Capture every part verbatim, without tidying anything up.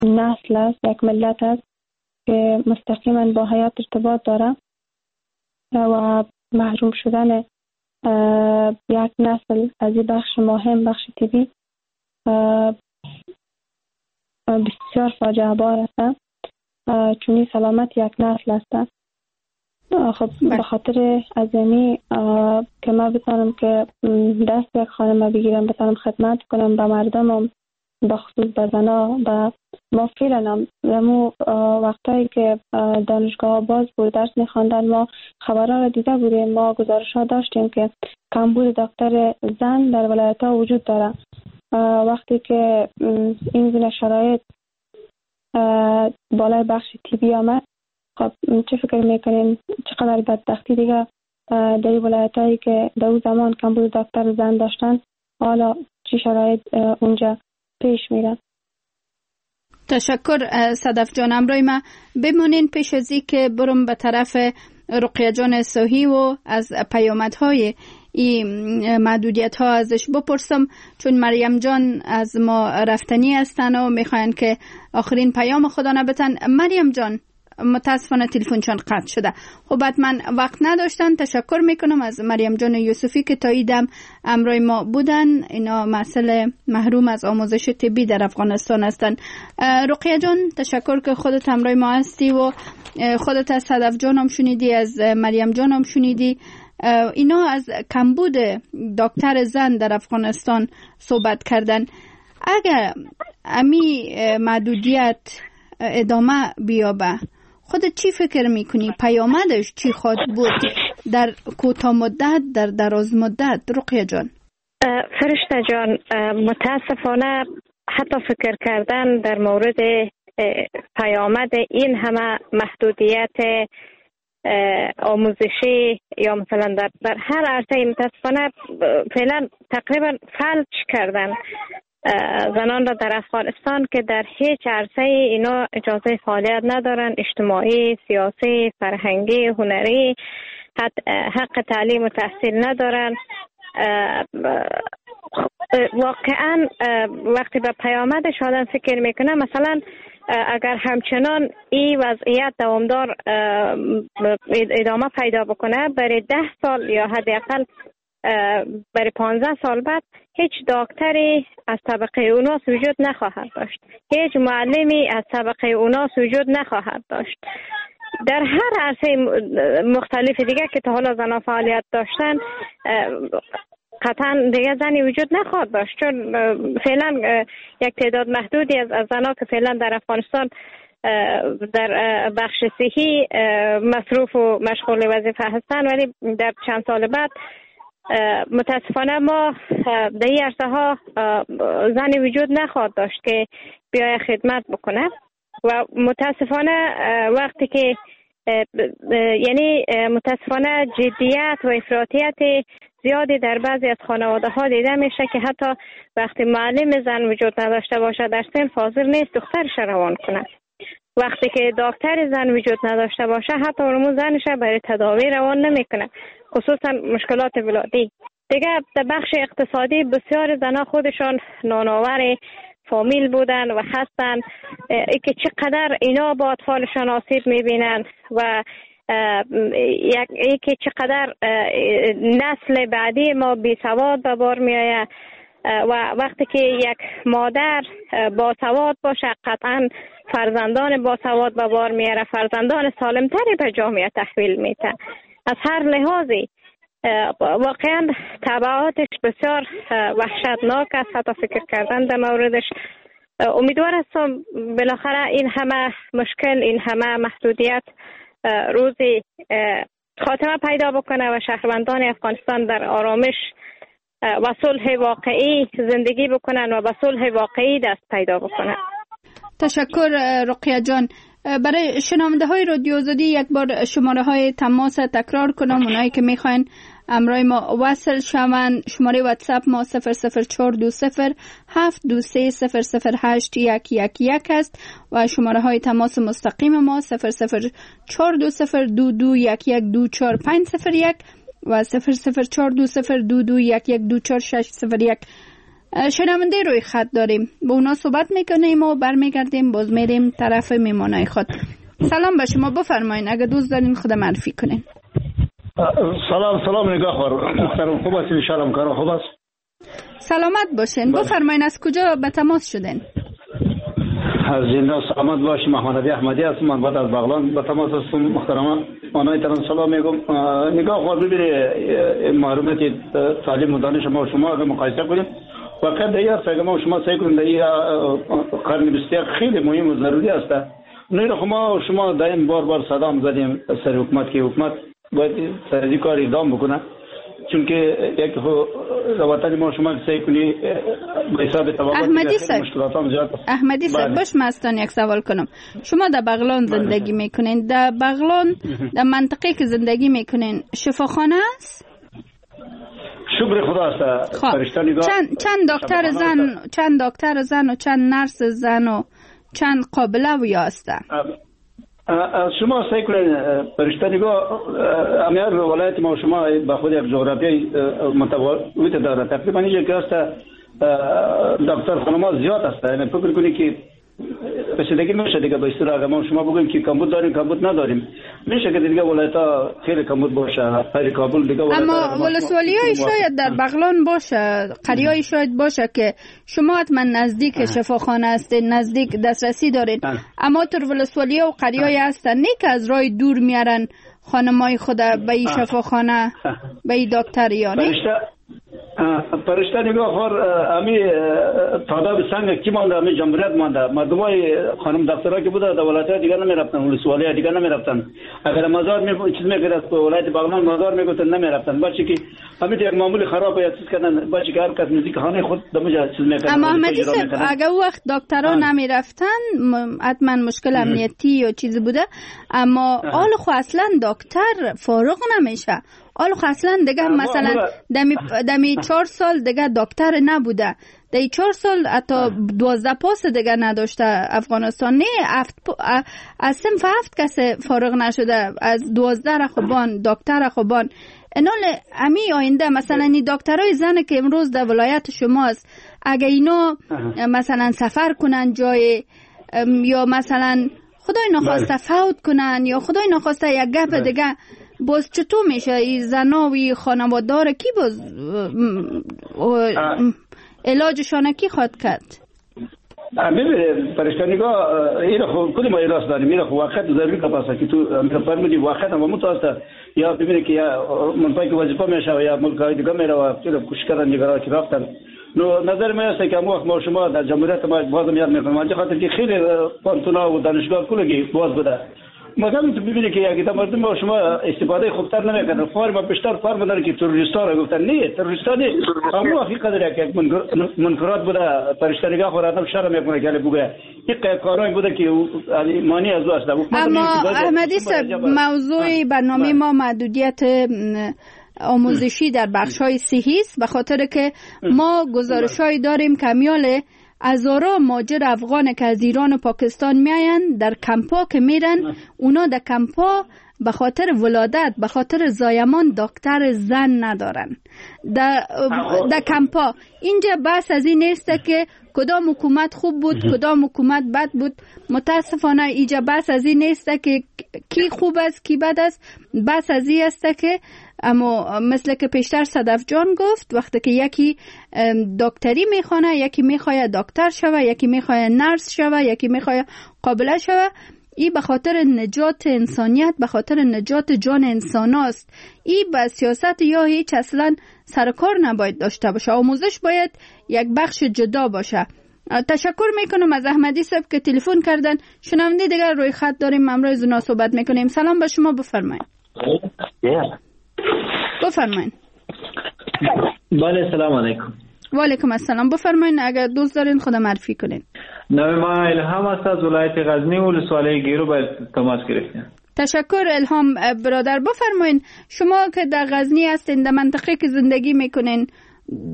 نسل است، یک ملت است که مستقیما با حیات ارتباط داره و محروم شدن یک نسل از این بخش مهم، بخش طبی، بسیار فاجعه بار است، چون سلامت یک نسل است. خب به خاطر عظیمی که ما بتانم که دست یک خانم بگیرم، بتانم خدمت کنم به مردم، به خصوص به زنا، به ما فعلا همو وقتایی که دانشگاه باز بود درس میخواندن ما خبرها را دیده بودیم، ما گزارش ها داشتیم که کمبود دکتر زن در ولایت ها وجود داره. وقتی که این گونه شرایط بالای بخش طبی آمد، خب چه فکر میکنین چقدر بدبختی دیگه در این ولایت هایی که در اون زمان کمبود دکتر زن داشتن، حالا چه شرایط اونجا پیش میره. تشکر صدف جان. امروی ما بمونین پیش از این که برم به طرف رقیه جان صحی و از پیامدهای این محدودیت ها ازش بپرسم، چون مریم جان از ما رفتنی هستن و میخواین که آخرین پیام خدا نبتن. مریم جان متاسفانه تلفنشان قطع شده. خب من وقت نداشتن. تشکر میکنم از مریم جان یوسفی که تا ایدم امروی ما بودن. اینا مسئله محروم از آموزش طبی در افغانستان هستن. رقیه جان تشکر که خودت امروی ما هستی و خودت از صدف جان هم شنیدی، از مریم جان هم شنیدی. اینا از کمبود دکتر زن در افغانستان صحبت کردن. اگر امی محدودیت ادامه بیابه، خودت چی فکر میکنی؟ پیامدش چی خواهد بود در کوتاه مدت، در دراز مدت؟ رقیه جان. فرشته جان، متاسفانه حتی فکر کردن در مورد پیامد این همه محدودیت آموزشی یا مثلا در, در هر عرصه متاسفانه فعلا تقریبا فلج کردن زنان را در افغانستان که در هیچ عرصه اینا اجازه فعالیت ندارن، اجتماعی، سیاسی، فرهنگی، هنری، حق تعلیم و تحصیل ندارن. واقعا وقتی به پیامدش آدم فکر میکنه، مثلا اگر همچنان این وضعیت دوامدار ادامه پیدا بکنه، برای ده سال یا حداقل برای پانزده سال بعد هیچ دکتری از طبقه اوناس وجود نخواهد داشت، هیچ معلمی از طبقه اوناس وجود نخواهد داشت. در هر عرصه مختلف دیگه که تا حالا زنان فعالیت داشتن، قطعا دیگه زنی وجود نخواهد داشت، چون فعلا یک تعداد محدودی از زنان که فعلا در افغانستان در بخش صحی مصروف و مشغول وظیفه هستن، ولی در چند سال بعد متاسفانه ما در این عرصه ها زنی وجود نخواهد داشت که بیای خدمت بکنه. و متاسفانه وقتی که یعنی متاسفانه جدیت و افراطیت زیادی در بعضی از خانواده ها دیده میشه که حتی وقتی معلم زن وجود نداشته باشه، در صنف حاضر نیست دخترش روان کنه. وقتی که دکتر زن وجود نداشته باشه، حتی اونمون زنش برای تداوی روان نمیکنه، خصوصا مشکلات ولادی. دیگه در بخش اقتصادی بسیار زنها خودشان نانآور فامیل بودن و هستن، ای که چقدر اینا با اطفالشان آسیب میبینن و ای که چقدر نسل بعدی ما بی سواد به بار میآید. و وقتی که یک مادر با سواد باشه، قطعا فرزندان با سواد به بار میاره، فرزندان سالمتری به جامعه تحویل میده. از هر لحاظی واقعا تبعاتش بسیار وحشتناک است، حتی فکر کردن در موردش. امیدوار هستم بالاخره این همه مشکل، این همه محدودیت روزی خاتمه پیدا بکنه و شهروندان افغانستان در آرامش و صلح واقعی زندگی بکنن و به صلح واقعی دست پیدا بکنن. تشکر رقیه جان. برای شنونده های رادیو آزادی یک بار شماره های تماس تکرار کنم. اونایی که میخواین امروی ما وصل شوند، شماره واتساپ ما صفر صفر چهار دو صفر هفت دو سه صفر صفر هشت یک یک یک است و شماره های تماس مستقیم ما صفر صفر چهار دو صفر دو دو یک یک دو چهار پنج صفر یک و صفر صفر چهار دو صفر دو دو یک یک دو چهار شش صفر یک. شنونده روی خط داریم، با اونا صحبت میکنیم و برمیگردیم باز میریم طرف میمانای خود. سلام به شما، بفرمایید اگه دوست دارین خود معرفی کنین. سلام سلام نگاه خور محترم، خوب است؟ انشالله کار خوب است. سلامت باشین. بفرمایید از کجا به تماس شدین؟ از زنده سلامت باشی. محمد علی احمدی هستم، من بعد از بغلان به تماس هستم. محترم آنای تران سلام میگم. نگاه خور ببینید معلومات تعلیم و دانش ما و شما اگه مقایسه کنیم واقعا دیگه است. اگه ما و شما سعی کنیم در قرن بیست و یک خیلی مهم و ضروری است. نه ما و شما دائم بار بار صدام زدیم سر حکومت که حکومت باید سر کار اقدام بکنه، چون که یک وطن ما شما سعی کنی به حساب طبقات احمدی صاحب مشکلات هم زیاد است. احمدی صاحب باش مستان یک سوال کنم. شما در بغلان زندگی میکنین، در بغلان در منطقه که زندگی میکنین شفاخانه است؟ شکر خدا است. خب چند چند دکتر زن چند دکتر زن و چند نرس زن و چند قابله و یا است؟ شما سعی کنید فرشته نگاه امیار ولایت ما شما با خود یک جغرافیای متفاوت داره. تقریبا یک است دکتر خانم‌ها زیاد است. یعنی فکر کنید که رسیدگی میشه دیگه به اصطلاح ما شما بگیم که کمبود داریم کمبود نداریم، میشه که دیگه ولایت‌ها خیلی کمبود باشه. خیلی کابل دیگه ولایت اما ولسوالی‌های شاید در بغلان باشه، قریه‌ای شاید باشه که شما حتما نزدیک شفاخانه هستین، نزدیک دسترسی دارین. اما تر ولسوالی‌ها و قریه‌ای هستن نه که از راه دور میارن خانمای خود به این شفاخانه به این دکتر یا نه؟ فرشته نگاه خور امی تعداد سنگ کی مانده، امی جمهوریت مانده. مردمای خانم دکترها که بوده در ولایت دیگر نمی رفتن، ولسوالی دیگر نمی رفتن. اگر مزار می چیز میگرفت ولایت بغلان مزار میگفتن نمی رفتن. بچه که همین یک معمولی خراب یا چیز کردن، بچه که هر کس نزدیک خانه خود دمجا چیز میکردن. اما احمدی صاحب اگر وقت دکترها نمی رفتن حتما مشکل امنیتی یا چیزی بوده، اما حال خو اصلا دکتر فارغ نمیشه. حالا اصلا دیگه مثلا دمی دمی چهار سال دیگه دکتر نبوده، دی چهار سال حتی دوازده پاس دیگه نداشته افغانستان. نه هفت از صنف هفت کسی فارغ نشده، از دوازده رخبان دکتر رخبان. اینال امی آینده مثلا این دکترای زن که امروز در ولایت شماست اگه اینا مثلا سفر کنن جای یا مثلا خدای نخواسته فوت کنن یا خدای نخواسته یک گپ دیگه، باز چطور میشه این زناوی خانوادار کی باز علاجشان کی خواد کرد؟ ببینید فرشته نگاه این خو کلی ما ایراس داریم. این خو وقت ضروری کپاسه که تو فرمودی وقت هم متوسط یا ببینید که یا منطقه که وظیفه میشه یا ملک دیگه میره و چرا کوشش کردن نگران که رفتن. نو نظر من است که ما ما شما در جمهوریت ما بازم یاد میکنم چه خاطر که خیلی پانتونا و دانشگاه کلی باز بوده. مثلا تو ببینید که یک تا مردم با شما استفاده خوبتر نمیکنن. فارم بیشتر فارم داره که تروریستا را گفتن نه تروریستا نه اما حقیقت داره که منکرات بوده. فرشته نگاه خورد هم شرم میکنه که بگه این کارایی بوده که مانی از است. اما احمدی صاحب موضوع برنامه ما محدودیت آموزشی در بخش‌های صحی است، به خاطر که ما گزارش‌هایی داریم که میاله هزارا مهاجر افغان که از ایران و پاکستان میاین در کمپا که میرن، اونا در کمپا به خاطر ولادت به خاطر زایمان دکتر زن ندارن در, در کمپا. اینجا بحث از این نیست که کدام حکومت خوب بود کدام حکومت بد بود. متاسفانه اینجا بحث از این نیست که کی خوب است کی بد است. بحث از این است که اما مثل که پیشتر صدف جان گفت وقتی که یکی دکتری میخوانه، یکی میخواه دکتر شوه، یکی میخواه نرس شوه، یکی میخواه قابله شوه، این به خاطر نجات انسانیت به خاطر نجات جان انسان است. این به سیاست یا هیچ اصلا سرکار نباید داشته باشه. آموزش باید یک بخش جدا باشه. تشکر میکنم از احمدی صاحب که تلفن کردن. شنونده دیگر روی خط داریم، امروز زنا صحبت میکنیم. سلام به شما، بفرمایید. بفرمایید. بله سلام علیکم. و علیکم السلام. بفرمایید اگر دوست دارین خود معرفی کنین. نام ما الهام است از ولایت غزنی و ولسوالی گیرو باید تماس گرفتیم. تشکر الهام برادر. بفرمایید شما که در غزنی هستین، در منطقه که زندگی میکنین،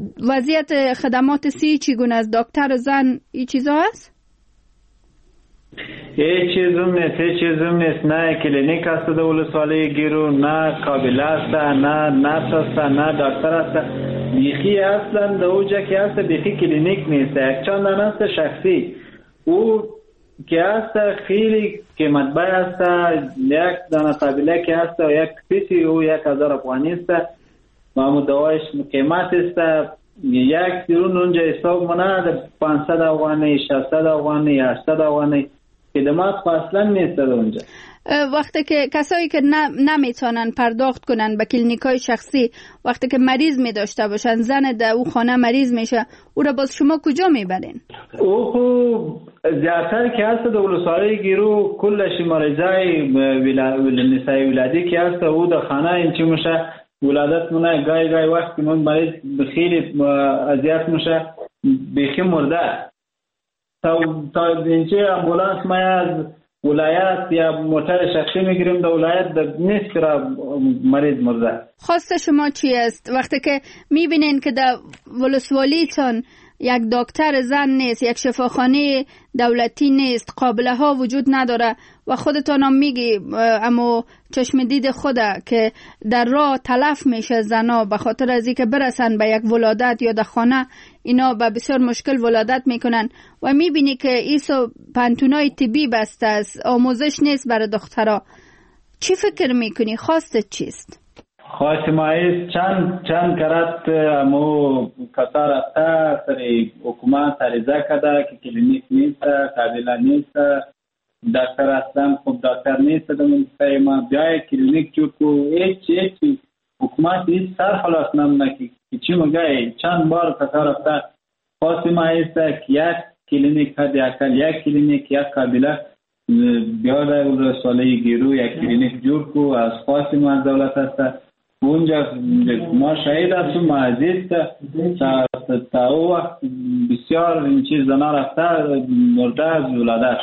وضعیت خدمات سی چگونه از دکتر زن این چیزا هست؟ هیچ چیزم نیست، هیچ چیزم نیست. نه کلینیک است در ولسوالی گیرو، نه کابل است، نه نرس است، نه دکتر است. بیخی اصلا در اوجا که است بیخی کلینیک نیست، یک چند دانه است شخصی. او که است خیلی قیمت بای است، یک دانه قابله که است و یک پیسی او یک هزار افغانی است و مدوایش قیمت است. یک درون اونجا حساب منه پانصد افغانی، ششصد افغانی، هشتصد افغانی خدمات اصلا نیست اونجا. وقتی که کسایی که نمیتونن پرداخت کنن به کلینیکای شخصی، وقتی که مریض می داشته باشن، زن در او خانه مریض میشه، او را باز شما کجا میبرین؟ او خو زیادتر که هست در ولسوالی گیرو کلش مریضای نسای ولادی که هست او در خانه اینچی میشه ولادت مونه. گای گای وقتی من مریض خیلی اذیت میشه بیخی مرده تا تا اینچه امبولانس ما از ولایت یا موتر شخصی میگیریم در ولایت در نیست که مریض مرده. خواست شما چی است وقتی که میبینین که در ولسوالیتون یک دکتر زن نیست، یک شفاخانه دولتی نیست، قابله ها وجود نداره و خودتان هم میگی اما چشم دید خوده که در راه تلف میشه زنا به خاطر از اینکه برسن به یک ولادت یا در خانه، اینا به بسیار مشکل ولادت میکنن و میبینی که ایسو پنتونای طبی بسته است، آموزش نیست برای دخترها. چی فکر میکنی؟ خواستت چیست؟ خواست ما ایست چند چند کرد امو کسا رفته سری حکومت عریضه کرده که کلینیک نیست، قابله نیست، دکتر اصلا خوب دکتر نیست در منطقه ما، بیای کلینیک جو کو هیچ هیچ حکومت هیچ سر خلاص نمونه که چی مگه چند بار کسا رفته. خواست ما ایست که یک کلینیک هد اکل یک کلینیک یک قابله بیاده ولسوالی گیرو یک کلینیک جور کو. از خواست ما از دولت هسته اونجا ما شهید هستم، ما عزیز تا تا او وقت بسیار این چیز زنا رفته مرده از ولادت.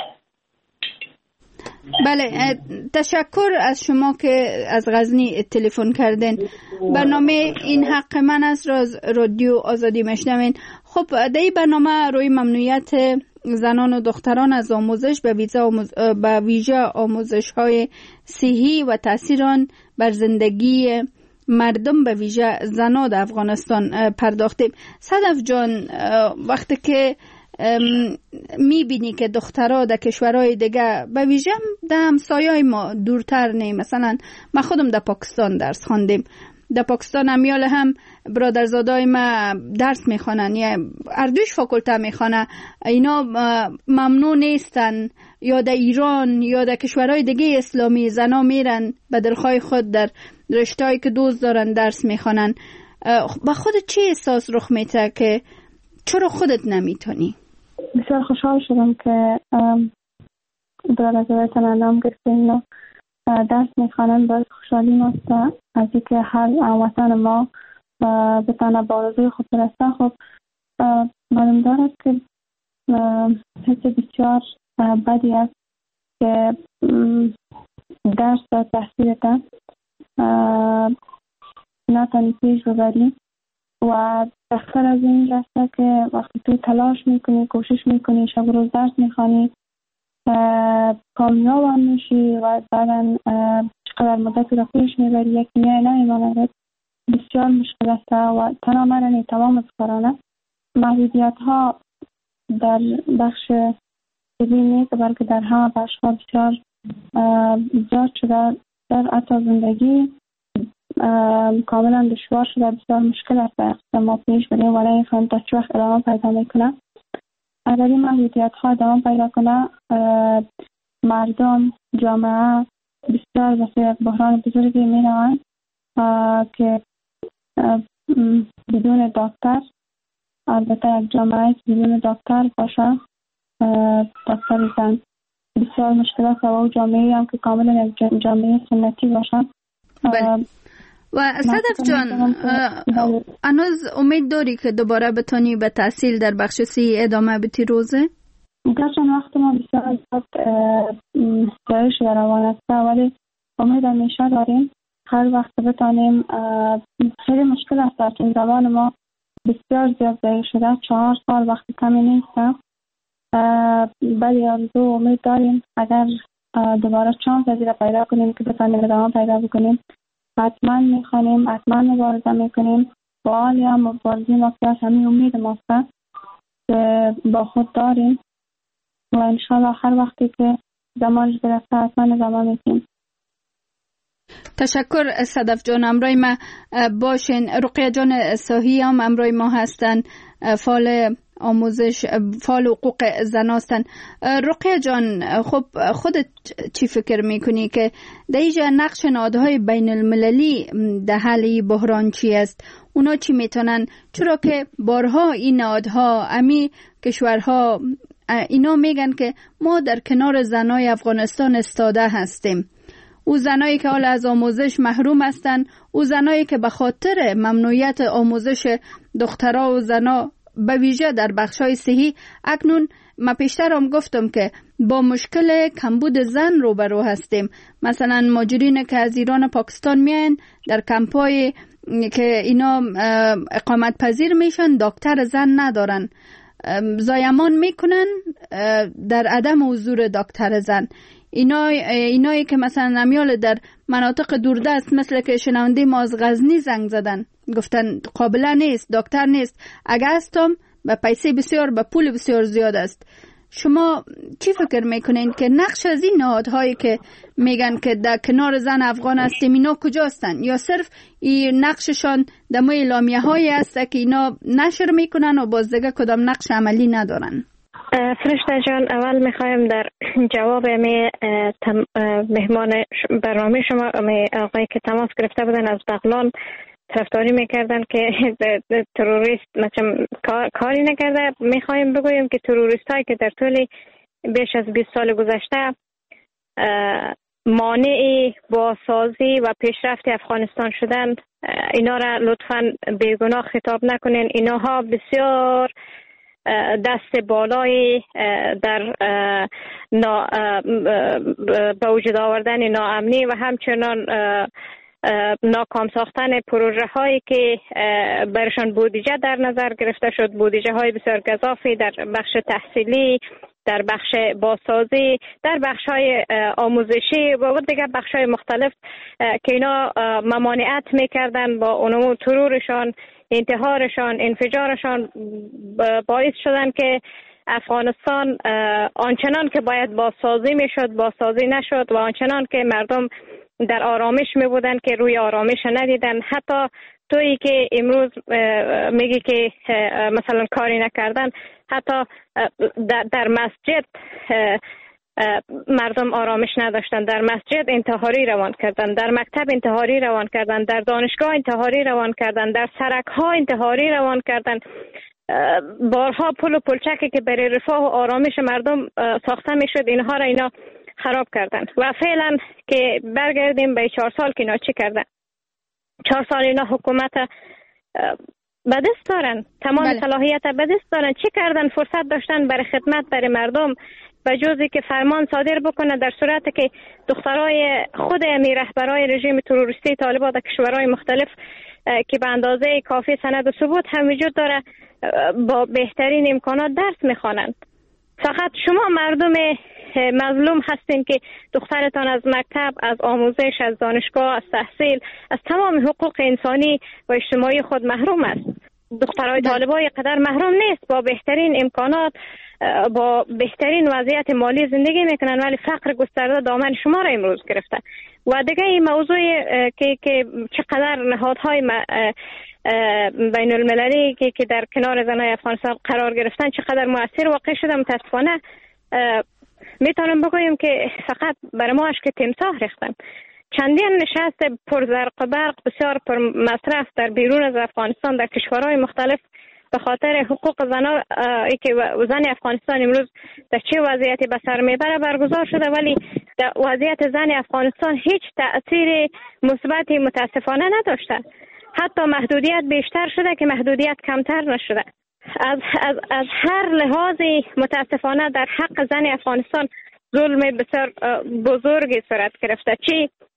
بله، تشکر از شما که از غزنی تلفن کردین. برنامه این حق من است رادیو آزادی میشنوین. خب در این برنامه روی ممنوعیت زنان و دختران از آموزش به ویژه آموز... به ویژه آموزش های صحی و تاثیر آن بر زندگی مردم به ویژه زنان در افغانستان پرداختیم. صدف جان، وقتی که میبینی که دخترها در کشورهای دیگه به ویژه در همسایه‌های ما دورتر نه، مثلا من خودم در پاکستان درس خواندیم، در پاکستان امیال هم برادرزادای ما درس میخوانن یا اردوش فاکولته میخوانه، اینا ممنوع نیستن. یا در ایران یا در کشورهای دیگه اسلامی زنا میرن به دلخواه خود در رشته‌ای که دوست دارن درس میخوانن. با خودت چه احساس رخ میده که چرا خودت نمیتونی؟ بسیار خوشحال شدم که برادرزادایتان اعلام گرفتین و درس میخوانن. باید خوشحالی ماست از اینکه هر هموطن ما بتانه با آرزوی خود برسه. خب معلوم دارد که حس بسیار بدی است که درس و تحصیلت نتانی پیش ببری و بخطر از این رسته که وقتی تو تلاش میکنی، کوشش میکنی، شب روز درس میخوانی، کامیاب هم میشی و بعدا چقدر مدت رو خودش میبری یک نیای نمیماند، بسیار مشکل است و تنها مرنی تمام افکارانه محدودیت ها در بخش طبی نیست بلکه در همه بخش ها بسیار زیاد شده. در حتی زندگی کاملا دشوار شده، بسیار مشکل است ما پیش بریم ولی این فهم تا چه وقت ادامه پیدا میکنه. اگر این محدودیت ها ادامه پیدا کنه، مردم، جامعه بسیار بسیار بحران بزرگی می روند که بدون دکتر، البته یک جامعه بدون دکتر باشه، دکتر زن بسیار مشکل است و جامعه هم که کاملا یک جامعه سنتی باشه. و صدف جان، هنوز امید داری که دوباره بتونی به تحصیل در بخش سی ادامه بدی روزه؟ گرچه وقت ما بسیار زیاد جایش در روان است ولی امید همیشه داریم هر وقت بتانیم. خیلی مشکل است در این زبان ما بسیار زیاد ضایع شده، چهار سال وقت کمی نیست ولی آرزو امید داریم اگر دوباره چانس از را پیدا کنیم که بتانیم ادامه پیدا بکنیم، حتما میخوانیم، حتما مبارزه میکنیم. با حالی هم مبارزه ما که همین امید ما که با خود داریم و انشاءالله هر وقتی که زمانش برسه حتما ادامه میکنیم. تشکر صدف جان. امروی ما باشین. رقیه جان ساهی هم امروی ما هستن، فعال آموزش، فعال حقوق زن هستن. رقیه جان، خب خودت چی فکر میکنی که در اینجا نقش نهادهای بین المللی در حل بحران چی است؟ اونا چی میتونن؟ چرا که بارها این نهادها، امی کشورها اینا میگن که ما در کنار زنای افغانستان استاده هستیم. او زنایی که حالا از آموزش محروم هستند، او زنایی که به خاطر ممنوعیت آموزش دخترها و زنا به ویژه در بخشای صحی، اکنون ما پیشتر هم گفتم که با مشکل کمبود زن روبرو هستیم. مثلا مهاجرین که از ایران و پاکستان میان در کمپای که اینا اقامت پذیر میشن، دکتر زن ندارن، زایمان میکنن در عدم حضور دکتر زن. اینا اینایی که مثلا نمیال در مناطق دوردست مثل که شنونده ما از غزنی زنگ زدن، گفتن قابله نیست، دکتر نیست، اگه هستم به پیسه بسیار، به پول بسیار زیاد است. شما چی فکر میکنین که نقش از این نهادهایی که میگن که در کنار زن افغان هستیم اینا کجاستن؟ یا صرف این نقششان در مای اعلامیه هایی است که اینا نشر میکنن و باز دیگه کدام نقش عملی ندارن؟ فرشته جان، اول میخوایم در جواب می مهمان برنامه شما آقایی که تماس گرفته بودن از بغلان طرفداری میکردن که تروریست مثلا کاری نکرده، میخوایم بگوییم که تروریست هایی که در طول بیش از بیست سال گذشته مانع بازسازی و پیشرفت افغانستان شدن، اینا را لطفاً بیگناه خطاب نکنین. اینها بسیار دست بالای در به وجود آوردن ناامنی و همچنان ناکام ساختن پروژه هایی که برشان بودجه در نظر گرفته شد، بودجه های بسیار گزافی در بخش تحصیلی، در بخش بازسازی، در بخش های آموزشی و دیگر بخش های مختلف که اینا ممانعت میکردن. با اونمو ترورشان، انتحارشان، انفجارشان باعث شدن که افغانستان آنچنان که باید بازسازی میشد بازسازی نشد و آنچنان که مردم در آرامش می بودن که روی آرامش ندیدن. حتی تویی که امروز میگی که مثلا کاری نکردن، حتی در مسجد مردم آرامش نداشتن، در مسجد انتحاری روان کردن، در مکتب انتحاری روان کردن، در دانشگاه انتحاری روان کردن، در سرک ها انتحاری روان کردن. بارها پل و پلچکی که برای رفاه و آرامش مردم ساخته می شد، اینها را اینا خراب کردن. و فعلا که برگردیم به چهار سال که اینا چی کردن، چهار سال اینا حکومت به دست دارن، تمام بله. صلاحیت به دست دارن. چی کردن؟ فرصت داشتن برای خدمت برای مردم، به جزی که فرمان صادر بکنه در صورتی که دخترای خود امی رهبرای رژیم تروریستی طالبان در کشورهای مختلف که به اندازه کافی سند و ثبوت هم وجود داره با بهترین امکانات درس میخوانند. فقط شما مردم مظلوم هستین که دخترتان از مکتب، از آموزش، از دانشگاه، از تحصیل، از تمام حقوق انسانی و اجتماعی خود محروم است. دخترای طالبای قدر محروم نیست، با بهترین امکانات، با بهترین وضعیت مالی زندگی میکنن، ولی فقر گسترده دامن شما را امروز گرفته. و دیگه این موضوع که که چقدر نهادهای بین المللی که که در کنار زنای افغانستان قرار گرفتن چقدر مؤثر واقع شده، متاسفانه میتونم بگویم که فقط برای ما اشک تمساح ریختن. چندین نشست پرزرق برق بسیار پر مصرف در بیرون از افغانستان در کشورهای مختلف به خاطر حقوق زنان که زن افغانستان امروز در چه وضعیتی به سر میبره برگزار شده، ولی در وضعیت زن افغانستان هیچ تأثیر مثبتی متاسفانه نداشته. حتی محدودیت بیشتر شده که محدودیت کمتر نشده. از از از هر لحاظی متاسفانه در حق زن افغانستان ظلم بسیار بزرگی صورت گرفته. چی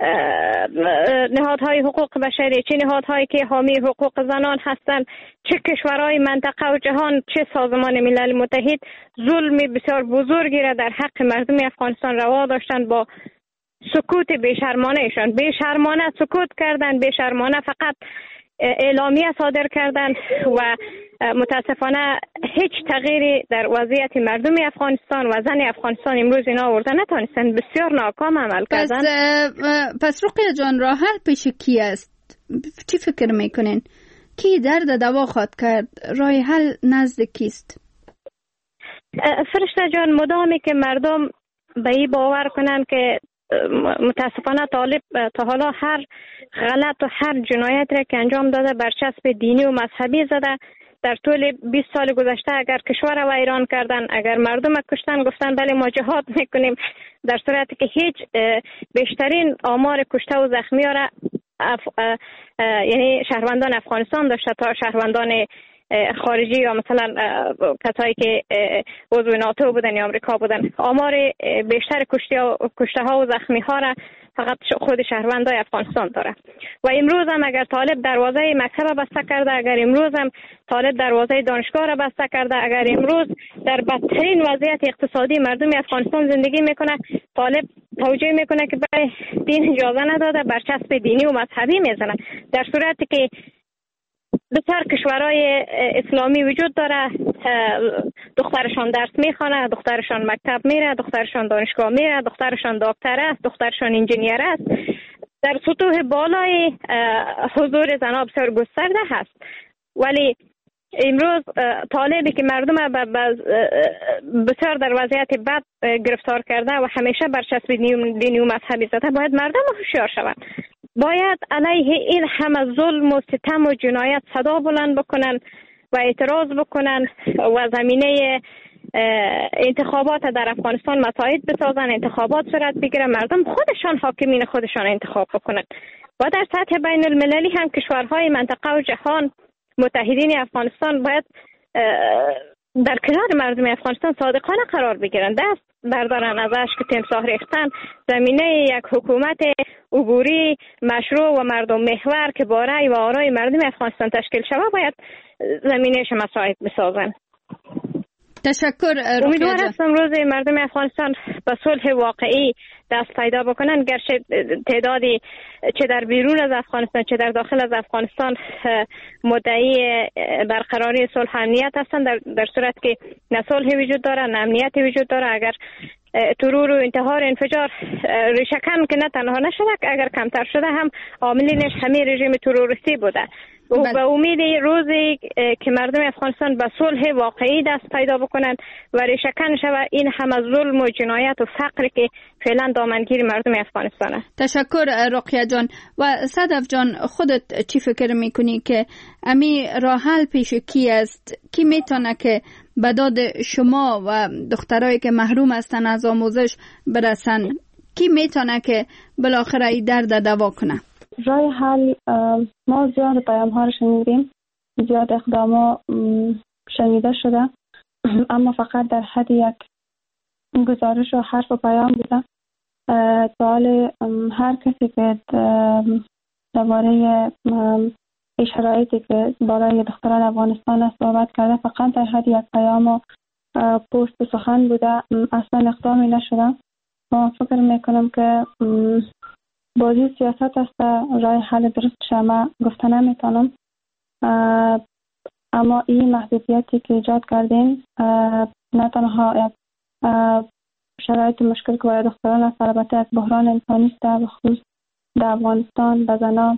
نهادهای حقوق بشری، چه نهادهایی که حامی حقوق زنان هستند، چه کشورهای منطقه و جهان، چه سازمان ملل متحد ظلم بسیار بزرگی را در حق مردم افغانستان روا داشتند. با سکوت بیشرمانه ایشان بیشرمانه سکوت کردند، بیشرمانه فقط اعلامیه صادر کردند و متاسفانه هیچ تغییری در وضعیت مردم افغانستان و زن افغانستان امروز اینا آورده نتونستند. بسیار ناکام عمل کردند. پس پس رقیه جان، راه حل پیش کی است؟ چی فکر میکنین؟ کی درد دوا خواهد کرد؟ راه حل نزد کیست؟ فرشته جان، مدامی که مردم به این باور کنن که متاسفانه طالب تا حالا هر غلط و هر جنایت را که انجام داده برچسب دینی و مذهبی زده. در طول بیست سال گذشته اگر کشور را ویران کردن، اگر مردم کشتن، گفتن بله ما جهاد میکنیم، در صورتی که هیچ بیشترین آمار کشته و زخمی را اف... یعنی شهروندان افغانستان داشته تا شهروندان خارجی یا مثلا کسایی که عضو ناتو بودن یا آمریکا بودن. آمار بیشتر کشته ها و زخمی ها را فقط خود شهروندای افغانستان داره. و امروز هم اگر طالب دروازه مکتب بسته کرده، اگر امروز هم طالب دروازه دانشگاه را بسته کرده، اگر امروز در بدترین وضعیت اقتصادی مردم افغانستان زندگی میکنه، طالب توجیه میکنه که برای دین اجازه نداده، برچسب دینی و مذهبی میزنه. در صورتی که بسیار کشورهای اسلامی وجود داره، دخترشان درس میخوانه، دخترشان مکتب میره، دخترشان دانشگاه میره، دخترشان دکتر است، دخترشان انجینیر است. در سطوح بالای حضور زنان بسیار گسترده هست. ولی امروز طالبی که مردم بسیار در وضعیت بد گرفتار کرده و همیشه برچسب دینی و مذهبی زده، باید مردم هوشیار شوند. باید علیه این همه ظلم و ستم و جنایت صدا بلند بکنن و اعتراض بکنن و زمینه انتخابات در افغانستان مساعد بسازن، انتخابات صورت بگیره، مردم خودشان حاکمین خودشان انتخاب بکنن. و در سطح بین المللی هم کشورهای منطقه و جهان متحدین افغانستان باید در کنار مردم افغانستان صادقانه قرار بگیرن، دست بردارن ازش که تمساح ریختن، زمینه یک حکومت عبوری مشروع و مردم محور که با رأی و آرای مردم افغانستان تشکیل شود باید زمینهش مساعد بسازن. تشکر. امیدوار هستم روز مردم افغانستان به صلح واقعی دست پیدا بکنن، گرچه تعدادی چه در بیرون از افغانستان چه در داخل از افغانستان مدعی برقراری صلح امنیت هستند، در, در صورت که نه صلح وجود داره نه امنیت وجود داره. اگر ترور و انتحار انفجار ریشه‌کن که نه تنها نشده، اگر کمتر شده هم عاملینش همه رژیم تروریستی بوده. و به امید روزی که مردم افغانستان به صلح واقعی دست پیدا بکنند و ریشه‌کن شود این همه ظلم و جنایت و فقر که فعلا دامنگیر مردم افغانستان است. تشکر رقیه جان. و صدف جان، خودت چی فکر میکنی که امی راه حل پیش کی است؟ کی میتونه که به داد شما و دخترایی که محروم هستن از آموزش برسن؟ کی میتونه که بالاخره این درد دوا کنه؟ راه حل ما زیاد پیام ها رو شنیدیم، زیاد اقدام ها شنیده شده، اما فقط در حد یک گزارش و حرف و پیام بوده. سوال هر کسی که درباره این شرایطی که برای دختران افغانستان صحبت کرده فقط در حد یک پیام و پست و سخن بوده، اصلا اقدامی نشده. ما فکر میکنم که بازی سیاست است، راه حل درست شما گفته نمیتونم، اما این محدودیتی که ایجاد کردین نه تنها یک شرایط مشکل که برای دختران است، البته یک بحران انسانی است، به خصوص در افغانستان به زنان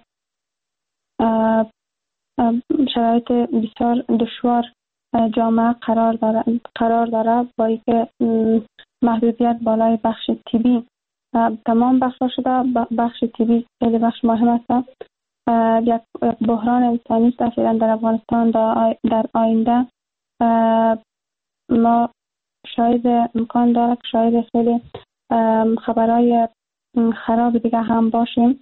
شرایط بسیار دشوار جامعه قرار داره قرار داره با اینکه محدودیت بالای بخش طبی تمام بخش شده. بخش طبی خیلی بخش مهم است. یک بحران انسانی است فعلا در افغانستان. در آینده ما شاید امکان داره که شاید خیلی خبرهای خراب دیگه هم باشیم،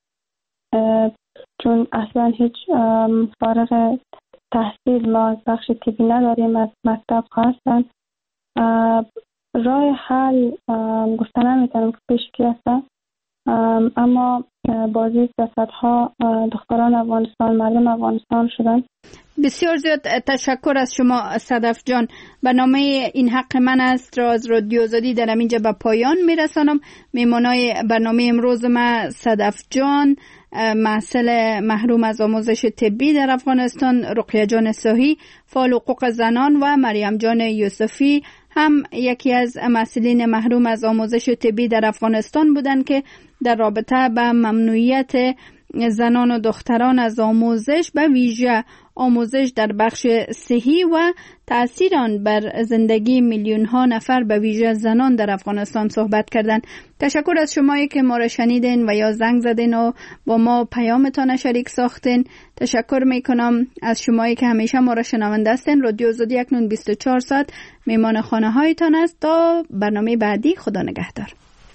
چون اصلا هیچ فارغ تحصیل ما از بخش طبی نداریم، از مکتب هستن. راه حل گفته نمیتونم که پیش کی هست، اما بازی سیاست‌ها دختران افغانستان، مردم افغانستان شدن. بسیار زیاد تشکر از شما صدف جان. برنامه این حق من است را از رادیو آزادی در اینجا به پایان میرسانم. میمانای برنامه امروز ما صدف جان، محصل محروم از آموزش طبی در افغانستان، رقیه جان صاحی فعال حقوق زنان و مریم جان یوسفی هم یکی از مسئولین محروم از آموزش طبی در افغانستان بودند که در رابطه به ممنوعیت زنان و دختران از آموزش، به ویژه آموزش در بخش صحی و تأثیر آن بر زندگی میلیون ها نفر به ویژه زنان در افغانستان صحبت کردند. تشکر از شمایی که ما را شنیدین و یا زنگ زدین و با ما پیامتان شریک ساختین. تشکر میکنم از شمایی که همیشه ما را شنونده هستین. رادیو آزادی اکنون بیست و چهار ساعت میمان خانه هایتان است. تا برنامه بعدی، خدا نگهدار.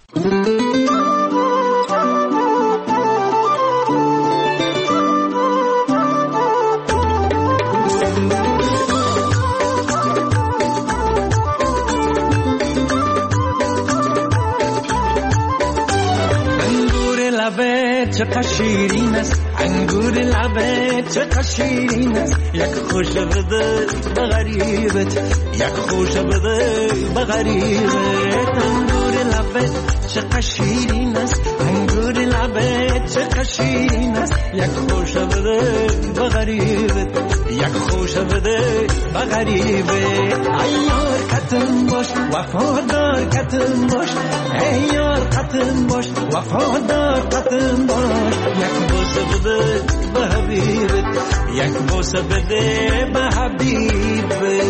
چقدر شیرین است انگور لبت، چقدر شیرین است یک خوش بده به غریبت، یک خوش بده به غریبت. انگور لبت چقدر شیرین است انگور لبت، چقدر شیرین است یک خوش بده به غریبت، یک خوش بده به غریبت. ای یار کتم باش وفادار کتم باش، ای یار کتم باش وفادار کتم باش. یک بوسه بده به حبیبت، یک بوسه بده به حبیبت.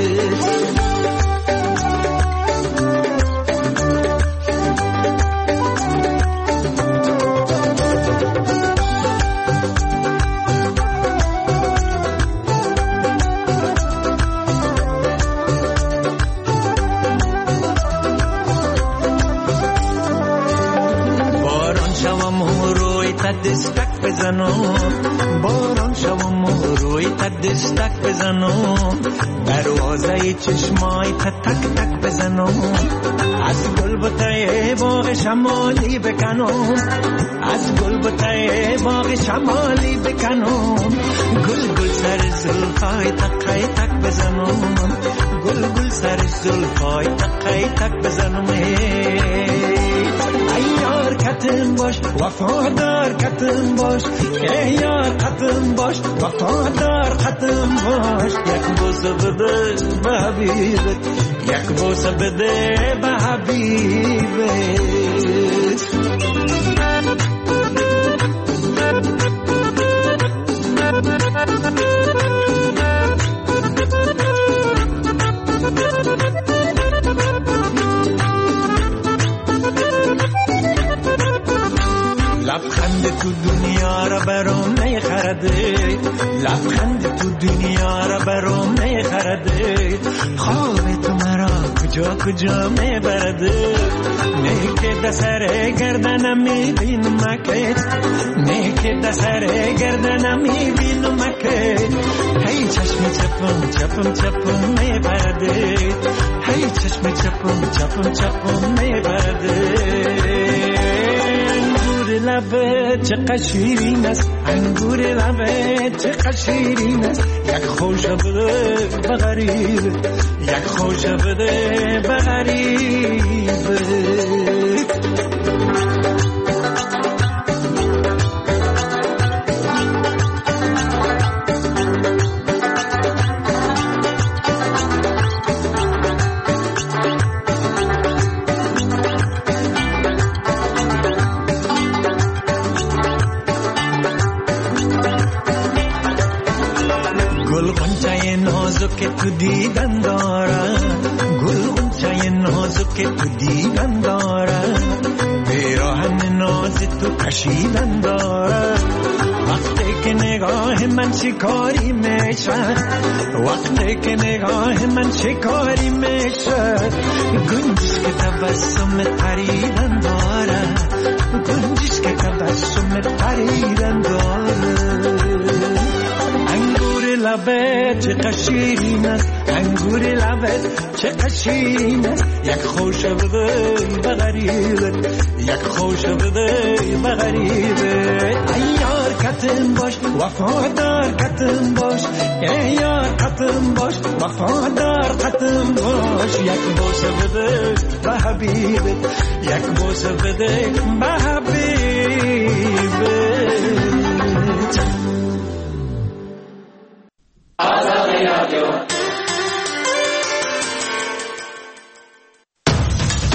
دستک بزنم باران شوم و روی تا دستک بزنم، دروازه چشمای تا تک تک بزنم، از گل بوته باغ شمالی بکنم، از گل بوته باغ شمالی بکنم، گل گل سر زلفای تقای تک بزنم، گل گل سر زلفای تقای تک بزنم. ای یار کتم باش وفادار کتم باش، ای یار کتم باش وفادار کتم باش. یک بوسه بده به حبیبت، یک بوسه بده به حبیبت. لبخند تو دنیا را برام نخرده، لبخند تو دنیا را برام نخرده، خواب تو مرا کجا کجا میبرده. نه که دسر گردنم میبینم مکت، نه که دسر گردنم میبینم مکت. هی چشم چپم چپم چپم میبرده، هی چشم چپم چپم چپم میبرده. لبت چقدر شیرین است انگور لبت چقدر شیرین است، یک خوش بده به غریب، یک خوش بده به غریب. که تو دیدن دارم، گل غنچه نازک که تو دیدن دارم، پیراهن ناز تو کشیدن دارم. وقتی که نگاه من شکاری میشه، وقتی که نگاه من شکاری میشه، گنجش که تبسم پریدن دارم، گنجش که تبسم پریدن دارم. لبت چه قشیرین است انگور لبت چه قشیرین است یک خوش بده بغریبت یک خوش بده بغریبت ای یار کتم باش وفادار کتم باش ای یار کتم باش وفادار کتم باش یک بوسه بده به حبیبت یک بوسه بده به حبیبت